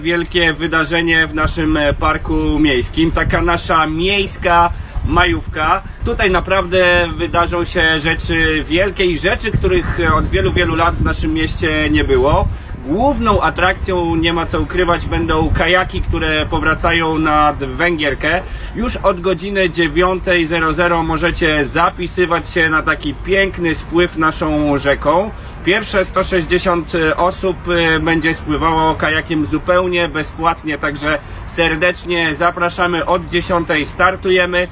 Wielkie wydarzenie w naszym parku miejskim, taka nasza miejska majówka. Tutaj naprawdę wydarzą się rzeczy wielkie i rzeczy, których od wielu lat w naszym mieście nie było. Główną atrakcją, nie ma co ukrywać, będą kajaki, które powracają nad Węgierkę. Już od godziny 9:00 możecie zapisywać się na taki piękny spływ naszą rzeką. Pierwsze 160 osób będzie spływało kajakiem zupełnie bezpłatnie, także serdecznie zapraszamy. Od 10:00 startujemy.